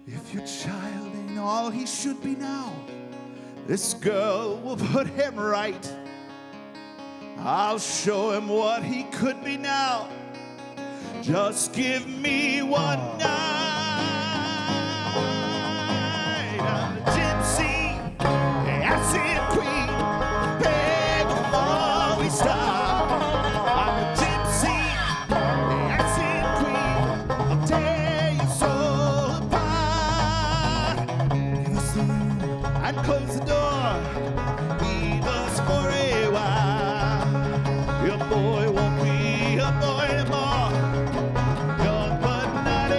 If your child ain't all he should be now, this girl will put him right. I'll show him what he could be now. Just give me one night. I'm a gypsy, acid queen. Hey, before we start, I'm a gypsy, acid queen. I'll tear your soul apart. Give us the room and close the door. Leave us for a while. Your boy won't be a boy anymore. Young but not a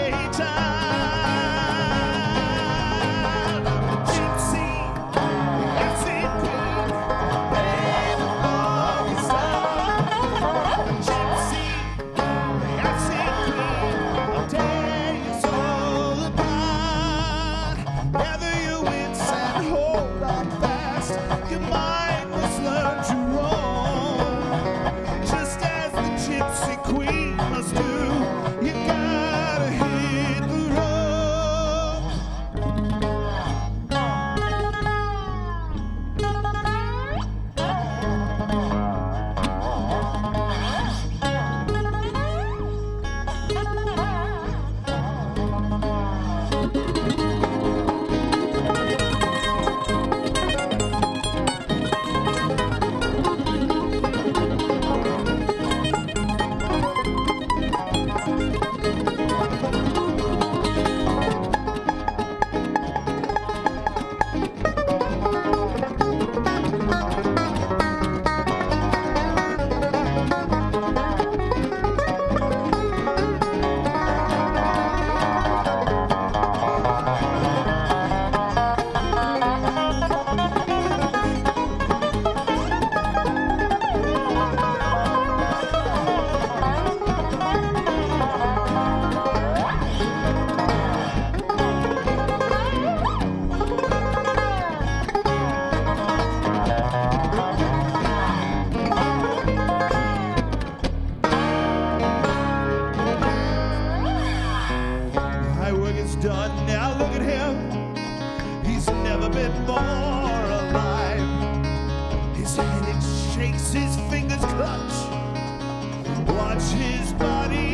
child. I'm a gypsy, the acid queen. Hey, before we start, I'm a gypsy, the acid queen. I'll tear your soul apart. Gather your wits and hold on fast. Your mind must learn to roam, just as the gypsy queen must do. You gotta hit the road. My work is done, now look at him. He's never been more alive. His head it shakes, his fingers clutch. Watch his body